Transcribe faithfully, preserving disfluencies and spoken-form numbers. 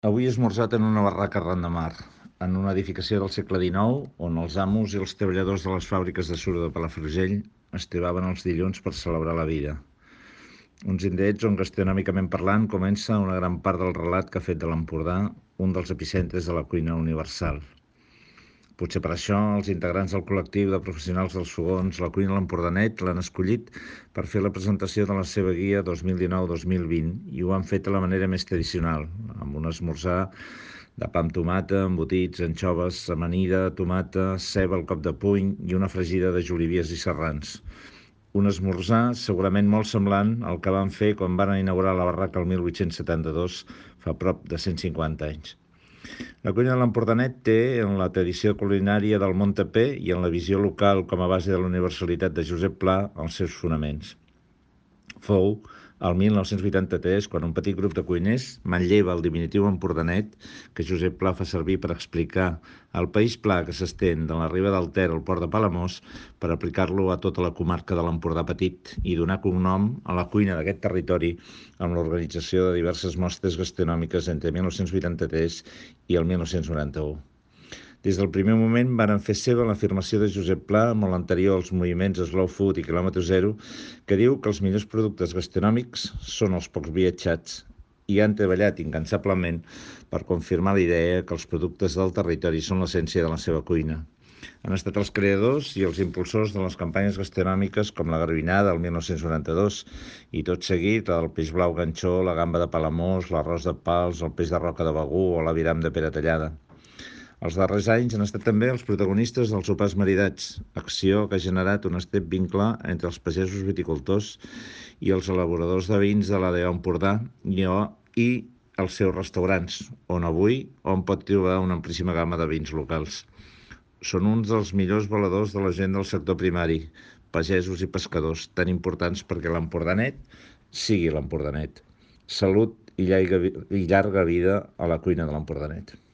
Avui he esmorzat en una barraca arran de mar, en una edificació del segle dinou, on els amos i els treballadors de les fàbriques de suro de Palafrugell estivaven els dilluns per celebrar la vida. Uns indrets on, gastronòmicament parlant, comença una gran part del relat que ha fet de l'Empordà un dels epicentres de la cuina universal. Potser per això els integrants del col·lectiu de professionals dels fogons La Cuina a l'Empordanet l'han escollit per fer la presentació de la seva guia dos mil dinou dos mil vint i ho han fet de la manera més tradicional, amb un esmorzar de pa amb tomata, embotits, anxoves, amanida, tomata, ceba al cop de puny i una fregida de jolivies i serrans. Un esmorzar segurament molt semblant al que van fer quan van inaugurar la barraca el mil vuit-cents setanta-dos, fa prop de cent cinquanta anys. La cuina de l'Empordanet té en la tradició culinària del Montepè i en la visió local com a base de la universalitat de Josep Pla els seus fonaments. Fou el mil nou-cents vuitanta-tres quan un petit grup de cuiners manlleva el diminutiu Empordanet que Josep Pla fa servir per explicar el país pla que s'estén de la riba del Ter al port de Palamós per aplicar-lo a tota la comarca de l'Empordà Petit i donar cognom a la cuina d'aquest territori amb l'organització de diverses mostres gastronòmiques entre mil nou-cents vuitanta-tres i el mil nou-cents noranta-u. Des del primer moment varen fer seva l'afirmació de Josep Pla, molt anterior als moviments Slow Food i Quilòmetre Zero, que diu que els millors productes gastronòmics són els pocs viatjats i han treballat incansablement per confirmar la idea que els productes del territori són l'essència de la seva cuina. Han estat els creadors i els impulsors de les campanyes gastronòmiques com la Garbinada el mil nou-cents noranta-dos i tot seguit el peix blau ganxó, la gamba de Palamós, l'arròs de Pals, el peix de roca de Begur o l'aviram de Pere Tallada. Els darrers anys han estat també els protagonistes dels sopars maridats, acció que ha generat un estret vincle entre els pagesos viticultors i els elaboradors de vins de l'A D O Empordà i, i els seus restaurants, on avui hom pot trobar una amplíssima gamma de vins locals. Són uns dels millors valedors de la gent del sector primari, pagesos i pescadors, tan importants perquè l'Empordanet sigui l'Empordanet. Salut i llarga, i llarga vida a la cuina de l'Empordanet.